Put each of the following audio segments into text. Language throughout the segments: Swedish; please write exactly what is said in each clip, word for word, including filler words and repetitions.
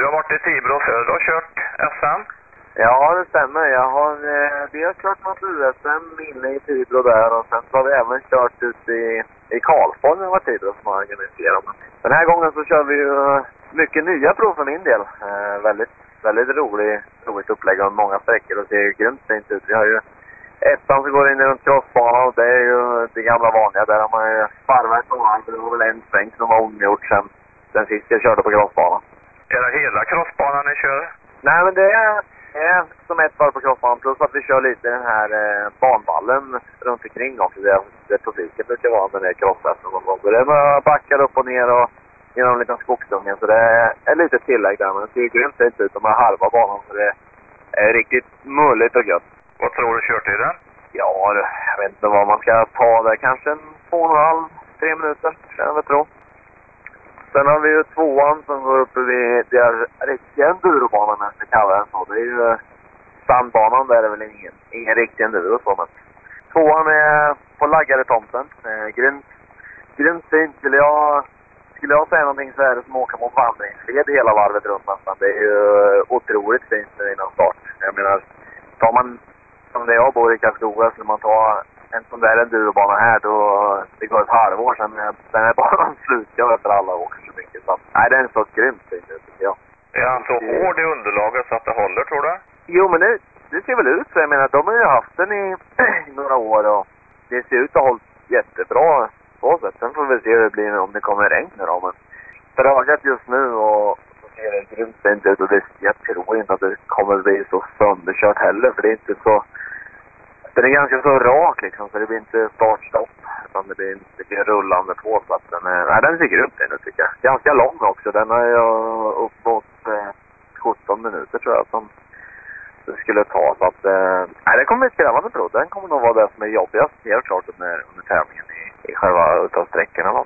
Du har varit i Tibro Söder och kört S M? Ja, det stämmer. Jag har, eh, vi har kört något U S M inne i Tibro där och sen så har vi även kört ut i, i Karlsborg när det var Tibro som har organiserat. Den här gången så kör vi ju mycket nya prov för min del. Eh, väldigt, väldigt rolig, roligt upplägg och många sträckor och ser ju grymt fint ut. Vi har ju ettan som går in runt crossbanan och det är ju det gamla vanliga. Där har man ju sparvat och varv. Det var väl en sväng som var omgjort sen den sist jag körde på crossbanan. Är det hela crossbanan ni kör? Nej, men det är, är som ett varv på crossbanan plus att vi kör lite den här eh, banvallen runt omkring också. Det, det publiken brukar vara med det crosshästen någon gång. Det är bara backar upp och ner och genom en liten skogsdunge. Så det är, är lite tillägg där, men det ser ju grymt ut ut med halva banan. Så det är riktigt mulligt och gött. Vad tror du kört i den? Ja, jag vet inte vad man ska ta där. Kanske en två och en halv, tre minuter, kan jag väl tro. Sen har vi ju tvåan som går upp vid den riktiga endurobanan, när vi kallar den så. Det är ju sandbanan, där är det väl ingen, ingen riktig enduro så, men tvåan är på laggade tomten. Eh, grymt, grymt fint. Skulle jag, skulle jag säga någonting så är det som åka mot vandringsled hela varvet runt nästan. Det är ju otroligt fint innan start. Jag menar, tar man som det jag bor i Karlskoga, skulle man ta en sån där endurobana här, då det går ett halvår sedan den här banan slutkör för alla åker så mycket. Så, nej, den är så grymt fint nu tycker jag. Är han så hård i underlaget så att det håller, tror du? Jo, men det, det ser väl ut så. Jag menar, de har ju haft den i några år och det ser ut att ha hållit jättebra på sätt. Sen får vi se hur det blir om det kommer regn då. Men för ögat just nu och så ser det grymt fint ut och det, jag tror inte att det kommer bli så sönderkört heller, för det är inte så. Den är ganska så rak liksom, så det blir inte startstopp, utan det blir mycket rullande på. Så att den, är, nej, den ser grymt nu tycker jag. Ganska lång också. Den har jag uppåt eh, sjutton minuter tror jag som det skulle ta. Så att, eh, nej, det kommer bli skrämmande prov. Den kommer nog vara det som är jobbigast helt klart under, under tävlingen i, i själva utav sträckorna.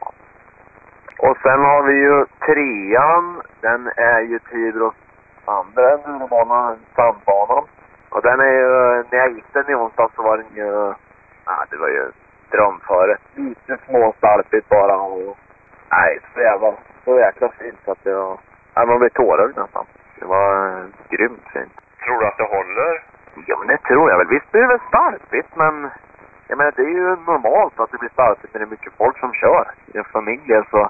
Och sen har vi ju trean. Den är ju Tibros andra endurobanan, sandbanan. Och den är ju, när jag gick den i onsdag så var den ju, ja det var ju drömföre. Lite småstarpigt bara och, nej så jävla, så jäkla fint så att det var, ja man blev tårögd nästan. Det var eh, grymt fint. Tror du att det håller? Ja men det tror jag väl. Visst blir det väl starpigt, men jag menar det är ju normalt att det blir starpigt när det är mycket folk som kör. I en familj så,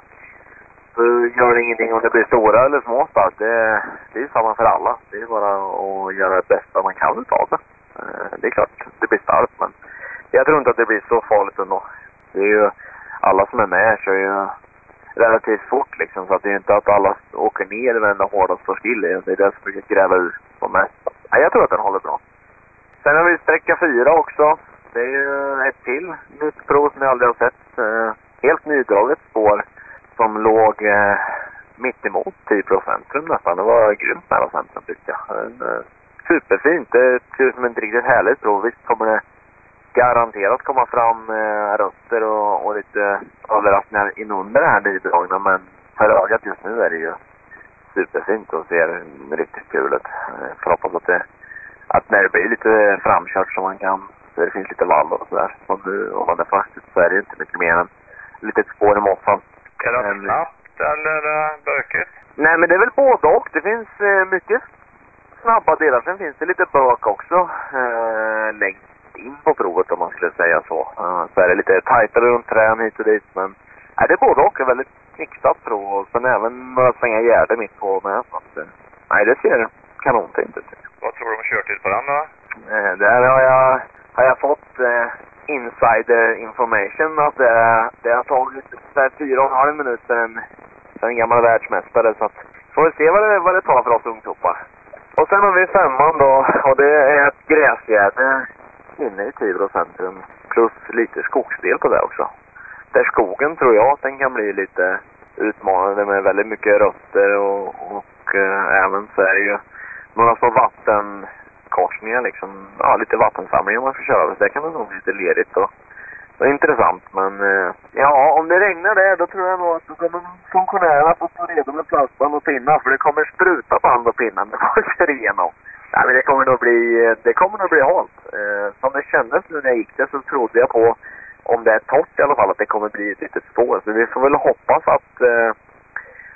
så gör det ingenting om det blir stora eller små start. Det, det är ju samma för alla. Det är bara att göra det bästa man kan utav det. Det är klart det blir starkt, men jag tror inte att det blir så farligt ändå. Det är ju, alla som är med kör ju relativt fort liksom, så att det är inte att alla åker ner och ändå hårdast står still. Det är det som brukar gräva ut på mest. Nej, jag tror att den håller bra. Sen har vi sträcka fyra också. Det är ju ett till nytt prov som jag aldrig har sett. Helt nydraget spår som låg eh, mitt emot Tibro centrum nästan. Det var grymt nära centrum tycker jag. En, eh, superfint. Det ser ut som ett riktigt härligt prov. Visst kommer det garanterat komma fram eh, röster och, och lite överraskningar inunder det här nydragna. Men för ögat just nu är det ju superfint och ser riktigt kul ut. Jag får hoppas att, det, att när det blir lite framkört så man kan, så det finns lite vall och sådär. Som nu, om man är faktiskt så är det inte mycket mer än litet spår i mottan. Är det um, snabbt eller uh, bökigt? Nej, men det är väl både och. Det finns uh, mycket snabba delar. Sen finns det lite bök också uh, längst in på provet om man skulle säga så. Uh, så är det lite tajtare runt trän hit och dit. Men uh, det är både och. Det är väldigt mixat prov. Och sen även några svängar gärde mitt på med. Så att, uh, nej, det ser kanonfint ut. Vad tror du om körtid på den då? Uh, där har jag, har jag fått... Uh, insider information att det, det har tagit där fyra och en halv minut för en, för en gammal världsmästare, så att får vi se vad det, vad det tar för oss ungtoppar. Och sen har vi femman då, och det är ett gräsgärde inne i Tibro centrum plus lite skogsdel på det också. Där skogen tror jag att den kan bli lite utmanande med väldigt mycket rötter och, och äh, även så är det ju några så vatten korsningar liksom, ja lite vattensamlingar man ska köra. Det kan man nog bli lite ledigt och, och intressant, men eh, ja, om det regnar där då tror jag nog att då kommer funktionärerna få stå redo med plastband och pinnar, för det kommer spruta band och pinnar med folk igenom. Nej, men det kommer nog bli, det kommer nog bli halt. Eh, som det kändes nu när jag gick det så trodde jag på, om det är torrt i alla fall, att det kommer bli ett litet spår. Så vi får väl hoppas att, eh,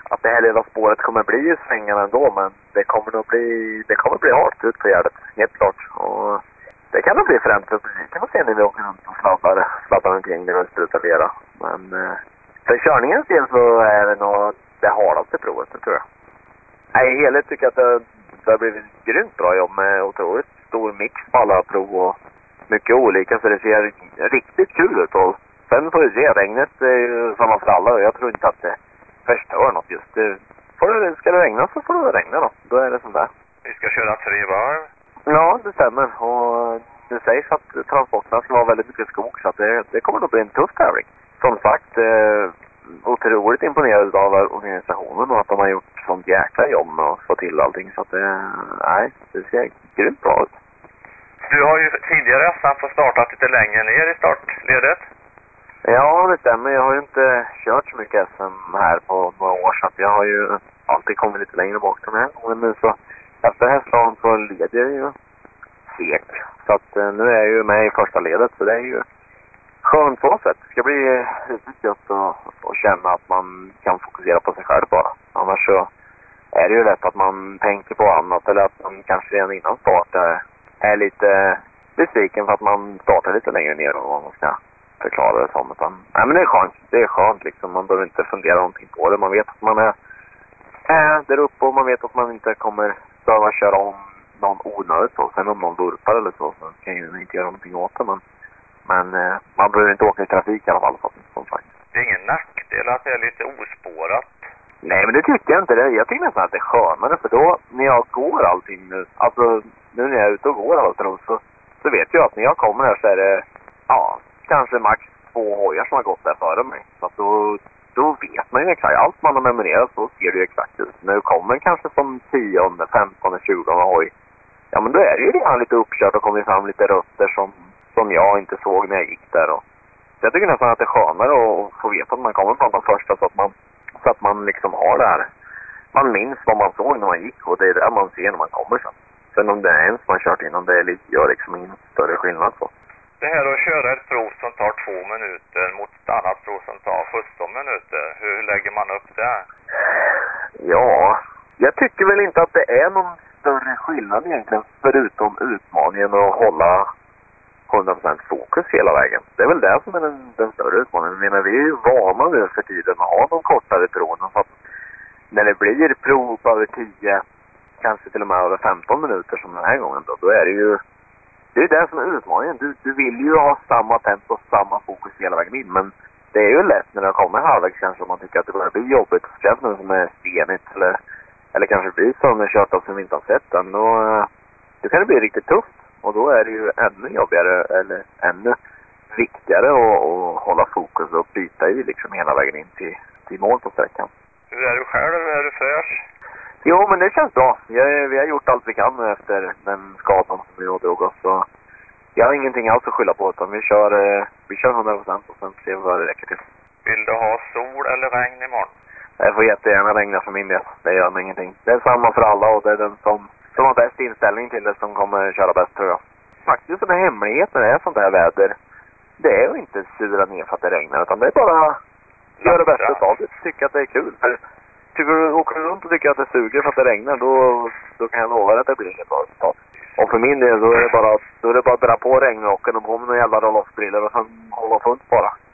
att det här lilla spåret kommer bli i svängarna ändå, men det kommer nog bli, det kommer bli hårt ut på Gärdet, helt klart. Och det kan nog bli främt för publiken att se när vi åker runt och sladdar, sladdar omkring det och sprutar lera. Men eh, för körningens del så är det nog det hardaste provet, det tror jag. Nej, i helhet tycker jag att det, det har blivit grymt bra jobb med otroligt stor mix på alla prov och mycket olika, så det ser riktigt kul ut. Och sen får vi se, regnet är ju samma för alla och jag tror inte att det förstör något just. Det, får det, ska det regna så får det regna då. Då är det sånt där. Vi ska köra tre varv. Ja, det stämmer. Och det sägs att transporterna ska vara väldigt mycket skog, så att det, det kommer nog bli en tuff tävling. Som sagt, eh, otroligt imponerad av organisationen och att de har gjort sånt jäkla jobb med att få till allting. Så att det, nej, det ser grymt bra ut. Du har ju tidigare nästan fått startat lite längre ner i startledet. Ja, det stämmer. Jag har ju inte kört så mycket S M här på några år, så att jag har ju alltid kommit lite längre bak den här gången. Men så efter hästdagen så leder jag ju segt. Så att eh, nu är jag ju med i första ledet, så det är ju skönt på sätt. Det ska bli riktigt gött att, att känna att man kan fokusera på sig själv bara. Annars så är det ju lätt att man tänker på annat, eller att man kanske redan innan start är, är lite besviken för att man startar lite längre ner och vad man ska förklara det som. Utan, nej, men det är skönt. Det är skönt liksom. Man behöver inte fundera någonting på det. Man vet att man är, är där uppe och man vet att man inte kommer behöva köra om någon onödigt så. Sen om någon vurpar eller så, så kan ju inte göra någonting åt det. Men, men eh, man behöver inte åka i trafik i alla fall. Som sagt. Det är ingen nackdel att det är lite ospårat. Nej, men det tycker jag inte. Det. Jag tycker nästan att det är skönare. För då, när jag går allting nu, alltså nu när jag är ute och går allt så, så vet jag att när jag kommer här så är det, ja, kanske max två hojar som har gått där före mig. Så att då, då vet man ju exakt. Allt man har memorerat så ser det ju exakt ut. När du kommer kanske som tionde, femtonde, tjugonde hoj, ja men då är det ju redan lite uppkört och kommer fram lite rötter som, som jag inte såg när jag gick där. Och, så jag tycker nästan att det är skönare att få veta att man kommer från de första så att man, så att man liksom har det här. Man minns vad man såg när man gick och det är det man ser när man kommer sen. Sen om det är en som man kört innan, det gör liksom ingen större skillnad så. Det här att köra ett prov som tar två minuter mot ett annat prov som tar sjutton minuter. Hur lägger man upp det? Ja, jag tycker väl inte att det är någon större skillnad egentligen förutom utmaningen att hålla hundra procent fokus hela vägen. Det är väl det som är den, den större utmaningen. Jag menar, vi är ju vana nu för tiden att ha de kortare proven. Så att när det blir prov över tio, kanske till och med över femton minuter som den här gången då, då är det ju det är det som är utmaningen. Du, du vill ju ha samma tempo och samma fokus hela vägen in, men det är ju lätt när det kommer halvvägs kanske om man tycker att det börjar bli jobbigt och speciellt någon som är stenigt eller, eller kanske blir som en kört av som vi inte har sett den. Då, då kan det bli riktigt tufft och då är det ju ännu jobbigare eller ännu viktigare att, att hålla fokus och byta i liksom hela vägen in till, till mål på sträckan. Hur är du själv? Är du fräsch? Jo, men det känns bra. Jag, vi har gjort allt vi kan nu efter den skadan som vi ådrog oss. Så jag har ingenting alls att skylla på, utan vi kör, vi kör hundra procent och sen ser vi vad det räcker till. Vill du ha sol eller regn imorgon? Det får jättegärna regna för min del. Det gör mig ingenting. Det är samma för alla och det är den som, som har bäst inställning till det som kommer köra bäst, tror jag. Faktiskt en hemlighet när det är sånt här väder. Det är ju inte sura ner för att det regnar, utan det är bara göra det bästa av det. Tycka att det är kul. För tycker du åker runt och tycker att det suger för att det regnar, då, då kan jag lova att det blir inget bra resultat. Och för min del så är det bara, då är det bara att dra på regnrocken och på med några jävla roll-off-briller och sen hålla fullt bara.